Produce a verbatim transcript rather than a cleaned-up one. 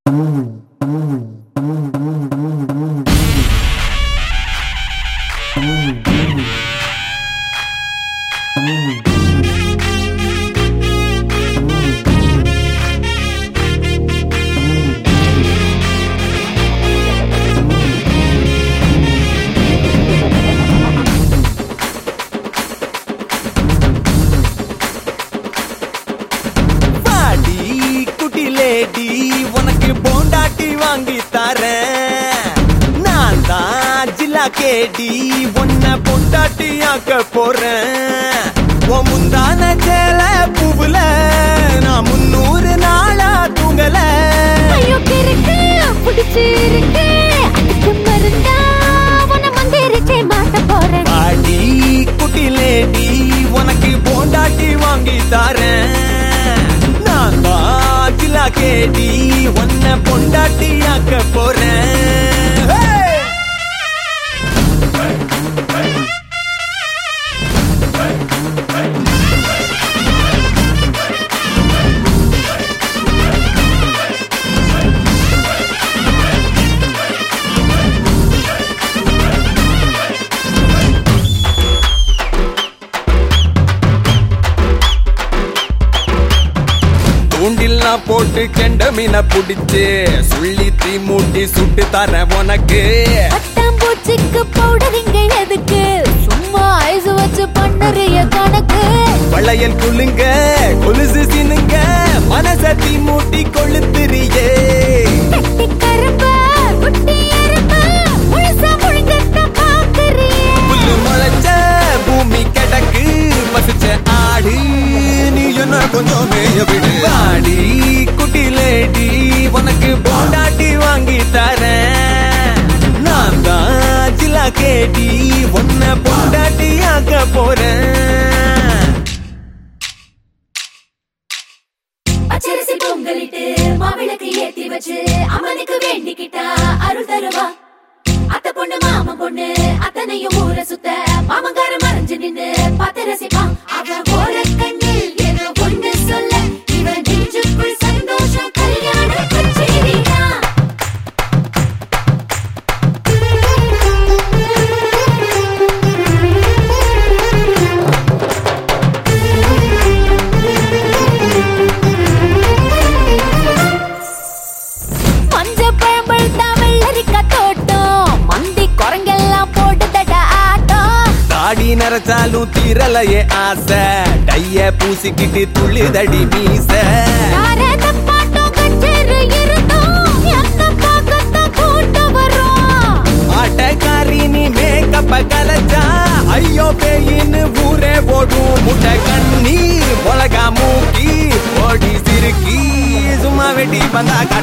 உனக்கு போண்டாட்டி வாங்கி தரேன் நான் தான் ஜில்லா கேடி உன்னை பொண்டாட்டி ஆக்க போறேன் உன் முந்தான சேல பூவுல நான் முன்னூறு நாளா தூங்கல ஐயோ கிறுக்கு பிடிச்சிருக்கு அதுக்கு மருந்தா உன்னை மந்திரிச்சே மாட்ட போறேன் பாடி குட்டி லேடி உனக்கு போண்டாட்டி வாங்கி தரேன் நான் தான் ஜில்லா கேடி உன்னை பொண்டாட்டி ஆக்க போறேன் தூண்டில்லா போட்டு கெண்ட மீனை புடிச்சு சுள்ளி தீ மூட்டி சுட்டு தர உனக்கு பட்டாம்பூச்சிக்கு பவுடர் இங்க எதுக்கு சும்மா ஐஸ் வச்சு பண்ணுறிய கணக்கு வளையல் குளுங்க கொலுசு சினுங்க மனச தீ மூட்டி கொளுத்துறியே கட்டி கரும்பு குட்டி எறும்பு முழுசா முழுங்கட்ட பாக்குறியே புல்லு முளைச்ச பூமி கிடக்கு பசிச்ச ஆடு நீ என்ன கொஞ்சம் மேய விடு ஆடி குட்டி லேடி உனக்கு போண்டாட்டி வாங்கி தரேன் நான் தான் ஜில்லா கேடி உன்னை போண்டாட்டி ஆக்க போறேன் பச்சரிசி பொங்கலிட்டு மாவிளக்கு ஏத்தி வச்சு அம்மனுக்கு வேண்டிக்கிட்டா அருள் தருவா அத்த பொண்ணு மாமன் பொண்ணு அத்தனையும் ஊர சுத்த மாமங்கார மறைஞ்சு நின்னு பார்த்து ரசிப்பான் அவன் ஓர கண்ணில் ஏதோ ஒண்ணு சொல்ல இவன் நெஞ்சுக்குள் சந்தோஷம் கல்யாண கச்சேரிதான் மஞ்ச பழம்பல் தான் வெள்ளரிக்கா தோட்டம் மந்தி குரங்கெல்லாம் போட்டு தட ஆட்டம் தாடி நரைச்சாலும் தீரலையே ஆசை டைய பூசிக்கிட்டு துள்ளுதடி மீச யாரத பாட்டம் கச்சேரி இருந்தோம் எந்த பாக்கத்தான் கூட்டம் வரும் ஆட்டக்காரி நீ மேக்கப்ப கலச்சா ஐயோ பேயின்னு ஊரே ஓடும் முட்டை கண்ணி உலகா மூக்கி ஓடி சிறுக்கி சும்மா வெட்டி பந்தாக்க